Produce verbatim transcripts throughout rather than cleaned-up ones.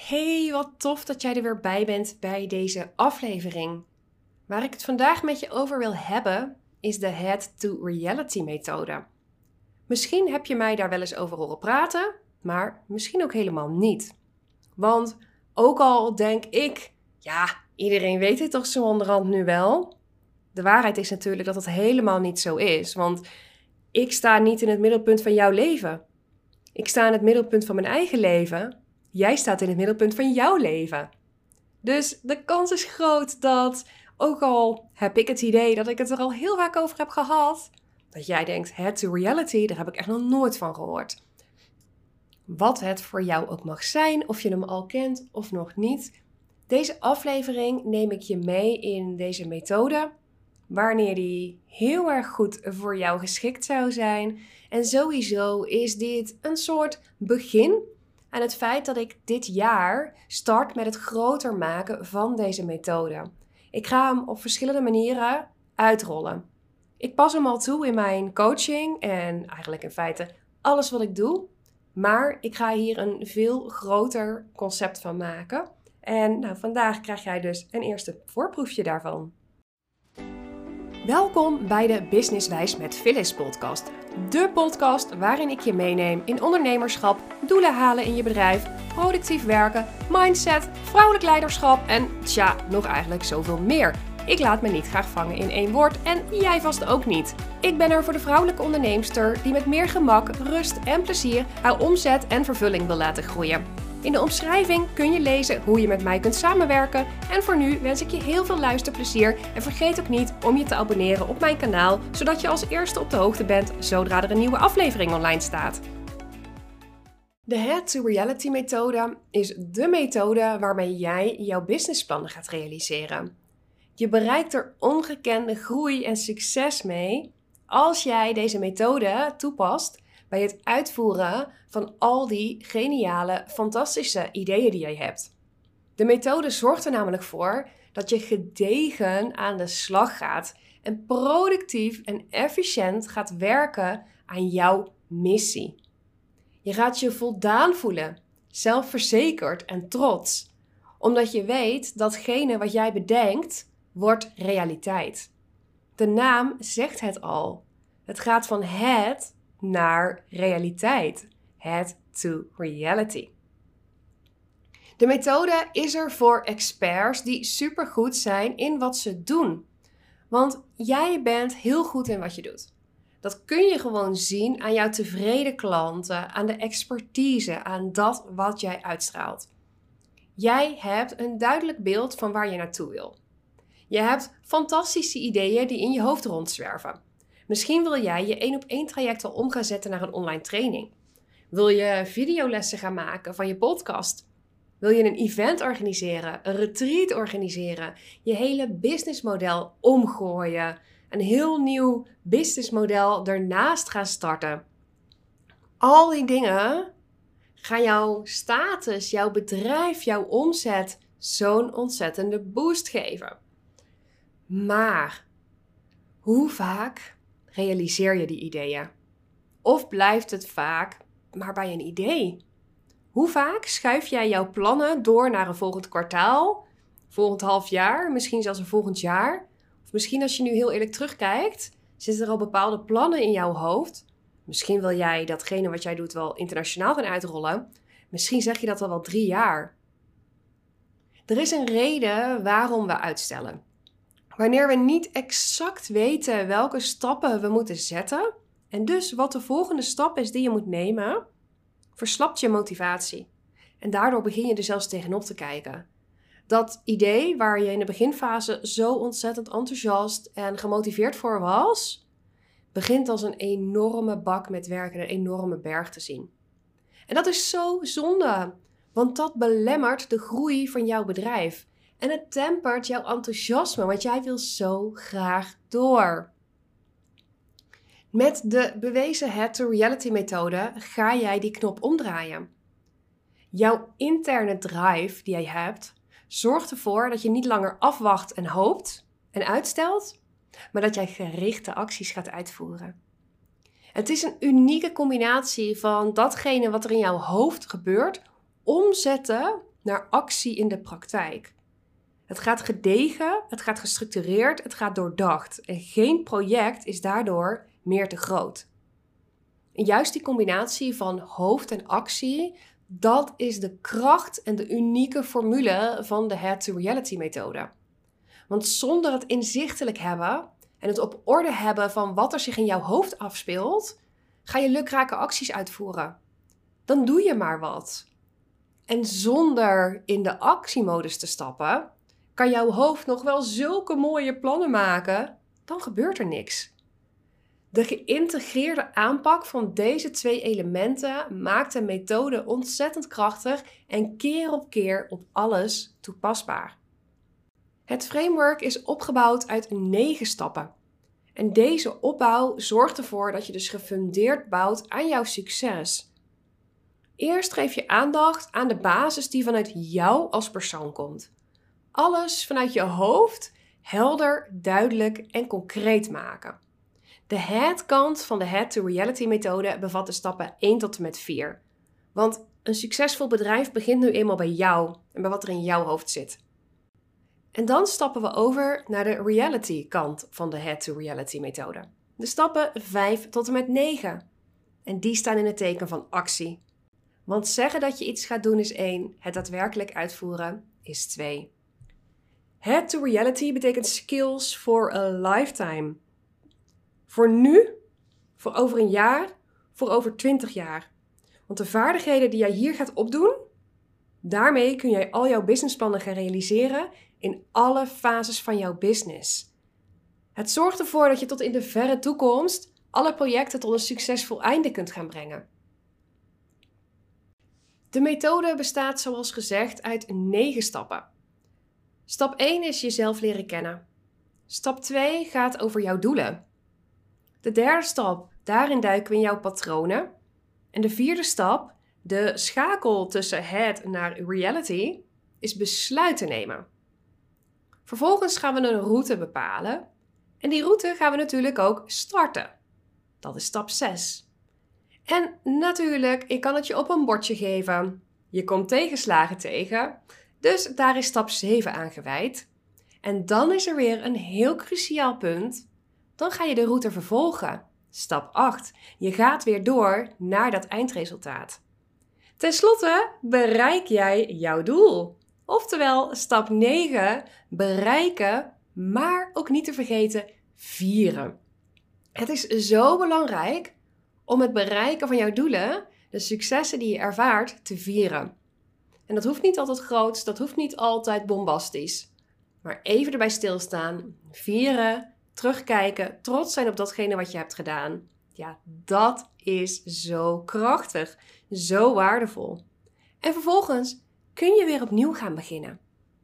Hey, wat tof dat jij er weer bij bent bij deze aflevering. Waar ik het vandaag met je over wil hebben, is de Head to Reality methode. Misschien heb je mij daar wel eens over horen praten, maar misschien ook helemaal niet. Want ook al denk ik, ja, iedereen weet het toch zo onderhand nu wel. De waarheid is natuurlijk dat het helemaal niet zo is, want ik sta niet in het middelpunt van jouw leven. Ik sta in het middelpunt van mijn eigen leven. Jij staat in het middelpunt van jouw leven. Dus de kans is groot dat, ook al heb ik het idee dat ik het er al heel vaak over heb gehad, dat jij denkt, head to reality, daar heb ik echt nog nooit van gehoord. Wat het voor jou ook mag zijn, of je hem al kent of nog niet. Deze aflevering neem ik je mee in deze methode, wanneer die heel erg goed voor jou geschikt zou zijn. En sowieso is dit een soort begin aan het feit dat ik dit jaar start met het groter maken van deze methode. Ik ga hem op verschillende manieren uitrollen. Ik pas hem al toe in mijn coaching en eigenlijk in feite alles wat ik doe. Maar ik ga hier een veel groter concept van maken. En nou, vandaag krijg jij dus een eerste voorproefje daarvan. Welkom bij de Businesswijs met Phyllis podcast. De podcast waarin ik je meeneem in ondernemerschap, doelen halen in je bedrijf, productief werken, mindset, vrouwelijk leiderschap en tja, nog eigenlijk zoveel meer. Ik laat me niet graag vangen in één woord en jij vast ook niet. Ik ben er voor de vrouwelijke onderneemster die met meer gemak, rust en plezier haar omzet en vervulling wil laten groeien. In de omschrijving kun je lezen hoe je met mij kunt samenwerken. En voor nu wens ik je heel veel luisterplezier. En vergeet ook niet om je te abonneren op mijn kanaal, zodat je als eerste op de hoogte bent zodra er een nieuwe aflevering online staat. De Head to Reality methode is de methode waarmee jij jouw businessplannen gaat realiseren. Je bereikt er ongekende groei en succes mee als jij deze methode toepast bij het uitvoeren van al die geniale, fantastische ideeën die jij hebt. De methode zorgt er namelijk voor dat je gedegen aan de slag gaat en productief en efficiënt gaat werken aan jouw missie. Je gaat je voldaan voelen, zelfverzekerd en trots, omdat je weet datgene wat jij bedenkt, wordt realiteit. De naam zegt het al. Het gaat van het naar realiteit. Head to reality. De methode is er voor experts die supergoed zijn in wat ze doen. Want jij bent heel goed in wat je doet. Dat kun je gewoon zien aan jouw tevreden klanten, aan de expertise, aan dat wat jij uitstraalt. Jij hebt een duidelijk beeld van waar je naartoe wil. Je hebt fantastische ideeën die in je hoofd rondzwerven. Misschien wil jij je één op één traject al om gaan zetten naar een online training. Wil je videolessen gaan maken van je podcast? Wil je een event organiseren, een retreat organiseren, je hele businessmodel omgooien, een heel nieuw businessmodel ernaast gaan starten? Al die dingen gaan jouw status, jouw bedrijf, jouw omzet zo'n ontzettende boost geven. Maar hoe vaak realiseer je die ideeën? Of blijft het vaak maar bij een idee? Hoe vaak schuif jij jouw plannen door naar een volgend kwartaal, volgend half jaar, misschien zelfs een volgend jaar? Of misschien als je nu heel eerlijk terugkijkt, zitten er al bepaalde plannen in jouw hoofd. Misschien wil jij datgene wat jij doet wel internationaal gaan uitrollen. Misschien zeg je dat al wel drie jaar. Er is een reden waarom we uitstellen. Wanneer we niet exact weten welke stappen we moeten zetten en dus wat de volgende stap is die je moet nemen, verslapt je motivatie. En daardoor begin je er zelfs tegenop te kijken. Dat idee waar je in de beginfase zo ontzettend enthousiast en gemotiveerd voor was, begint als een enorme bak met werk en een enorme berg te zien. En dat is zo zonde, want dat belemmert de groei van jouw bedrijf. En het tempert jouw enthousiasme, want jij wil zo graag door. Met de bewezen Head to Reality methode ga jij die knop omdraaien. Jouw interne drive die jij hebt, zorgt ervoor dat je niet langer afwacht en hoopt en uitstelt, maar dat jij gerichte acties gaat uitvoeren. Het is een unieke combinatie van datgene wat er in jouw hoofd gebeurt, omzetten naar actie in de praktijk. Het gaat gedegen, het gaat gestructureerd, het gaat doordacht. En geen project is daardoor meer te groot. En juist die combinatie van hoofd en actie, dat is de kracht en de unieke formule van de Head to Reality methode. Want zonder het inzichtelijk hebben en het op orde hebben van wat er zich in jouw hoofd afspeelt, ga je lukrake acties uitvoeren. Dan doe je maar wat. En zonder in de actiemodus te stappen, kan jouw hoofd nog wel zulke mooie plannen maken, dan gebeurt er niks. De geïntegreerde aanpak van deze twee elementen maakt de methode ontzettend krachtig en keer op keer op alles toepasbaar. Het framework is opgebouwd uit negen stappen. En deze opbouw zorgt ervoor dat je dus gefundeerd bouwt aan jouw succes. Eerst geef je aandacht aan de basis die vanuit jou als persoon komt. Alles vanuit je hoofd helder, duidelijk en concreet maken. De head-kant van de Head to Reality methode bevat de stappen één tot en met vier. Want een succesvol bedrijf begint nu eenmaal bij jou en bij wat er in jouw hoofd zit. En dan stappen we over naar de reality-kant van de Head to Reality methode. De stappen vijf tot en met negen. En die staan in het teken van actie. Want zeggen dat je iets gaat doen is één, het daadwerkelijk uitvoeren is twee. Head to Reality betekent skills for a lifetime. Voor nu, voor over een jaar, voor over twintig jaar. Want de vaardigheden die jij hier gaat opdoen, daarmee kun jij al jouw businessplannen gaan realiseren in alle fases van jouw business. Het zorgt ervoor dat je tot in de verre toekomst alle projecten tot een succesvol einde kunt gaan brengen. De methode bestaat zoals gezegd uit negen stappen. Stap één is jezelf leren kennen. Stap twee gaat over jouw doelen. De derde stap, daarin duiken we in jouw patronen. En de vierde stap, de schakel tussen head naar reality, is besluiten nemen. Vervolgens gaan we een route bepalen. En die route gaan we natuurlijk ook starten. Dat is stap zes. En natuurlijk, ik kan het je op een bordje geven. Je komt tegenslagen tegen. Dus daar is stap zeven aan gewijd. En dan is er weer een heel cruciaal punt. Dan ga je de route vervolgen. Stap acht. Je gaat weer door naar dat eindresultaat. Ten slotte bereik jij jouw doel. Oftewel, stap negen, bereiken, maar ook niet te vergeten, vieren. Het is zo belangrijk om het bereiken van jouw doelen, de successen die je ervaart, te vieren. En dat hoeft niet altijd groots, dat hoeft niet altijd bombastisch. Maar even erbij stilstaan, vieren, terugkijken, trots zijn op datgene wat je hebt gedaan. Ja, dat is zo krachtig, zo waardevol. En vervolgens kun je weer opnieuw gaan beginnen.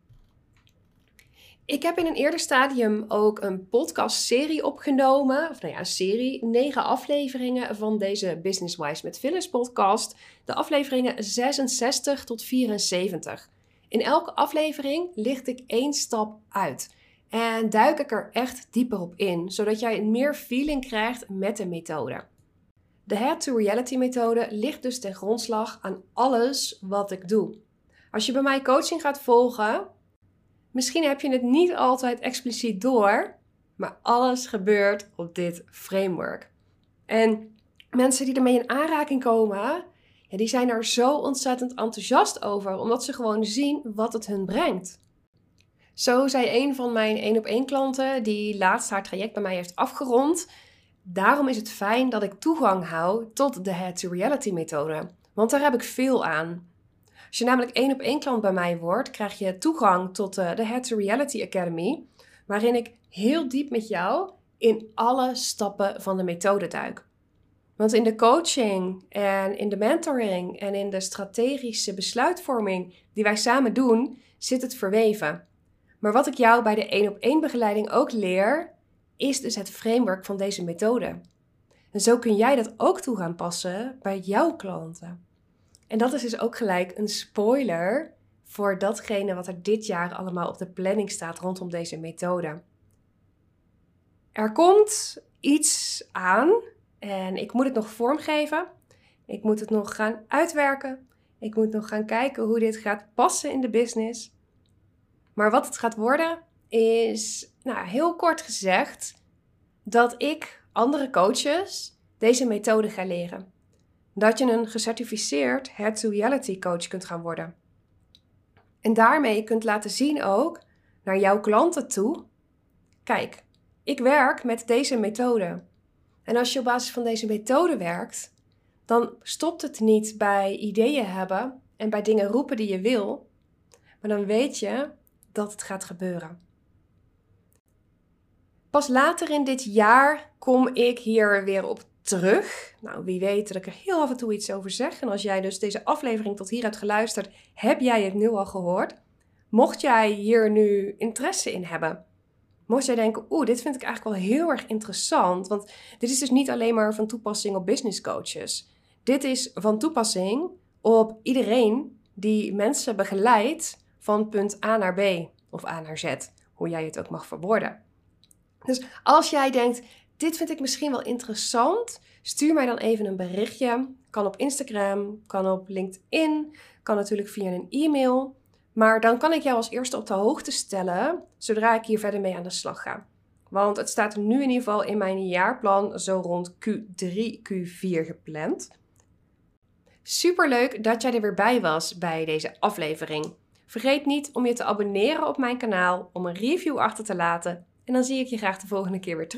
Ik heb in een eerder stadium ook een podcastserie opgenomen. Of nou ja, een serie. Negen afleveringen van deze Business Wise met Phyllis podcast. De afleveringen zesenzestig tot vierenzeventig. In elke aflevering licht ik één stap uit. En duik ik er echt dieper op in. Zodat jij meer feeling krijgt met de methode. De Head to Reality methode ligt dus ten grondslag aan alles wat ik doe. Als je bij mij coaching gaat volgen, misschien heb je het niet altijd expliciet door, maar alles gebeurt op dit framework. En mensen die ermee in aanraking komen, ja, die zijn er zo ontzettend enthousiast over, omdat ze gewoon zien wat het hun brengt. Zo zei een van mijn één op één klanten, die laatst haar traject bij mij heeft afgerond, daarom is het fijn dat ik toegang hou tot de Head to Reality methode, want daar heb ik veel aan. Als je namelijk één op één klant bij mij wordt, krijg je toegang tot de Head to Reality Academy, waarin ik heel diep met jou in alle stappen van de methode duik. Want in de coaching en in de mentoring en in de strategische besluitvorming die wij samen doen, zit het verweven. Maar wat ik jou bij de één op één begeleiding ook leer, is dus het framework van deze methode. En zo kun jij dat ook toe gaan passen bij jouw klanten. En dat is dus ook gelijk een spoiler voor datgene wat er dit jaar allemaal op de planning staat rondom deze methode. Er komt iets aan en ik moet het nog vormgeven. Ik moet het nog gaan uitwerken. Ik moet nog gaan kijken hoe dit gaat passen in de business. Maar wat het gaat worden is, nou, heel kort gezegd, dat ik andere coaches deze methode ga leren. Dat je een gecertificeerd Head-to-Reality coach kunt gaan worden. En daarmee kunt laten zien ook naar jouw klanten toe. Kijk, ik werk met deze methode. En als je op basis van deze methode werkt, dan stopt het niet bij ideeën hebben en bij dingen roepen die je wil. Maar dan weet je dat het gaat gebeuren. Pas later in dit jaar kom ik hier weer op terug. Nou, wie weet dat ik er heel af en toe iets over zeg. En als jij dus deze aflevering tot hier hebt geluisterd, heb jij het nu al gehoord. Mocht jij hier nu interesse in hebben, mocht jij denken, oeh, dit vind ik eigenlijk wel heel erg interessant. Want dit is dus niet alleen maar van toepassing op business coaches. Dit is van toepassing op iedereen die mensen begeleidt van punt A naar B of A naar Z. Hoe jij het ook mag verwoorden. Dus als jij denkt, dit vind ik misschien wel interessant, stuur mij dan even een berichtje. Kan op Instagram, kan op LinkedIn, kan natuurlijk via een e-mail. Maar dan kan ik jou als eerste op de hoogte stellen, zodra ik hier verder mee aan de slag ga. Want het staat nu in ieder geval in mijn jaarplan zo rond Q drie, Q vier gepland. Superleuk dat jij er weer bij was bij deze aflevering. Vergeet niet om je te abonneren op mijn kanaal, om een review achter te laten. En dan zie ik je graag de volgende keer weer terug.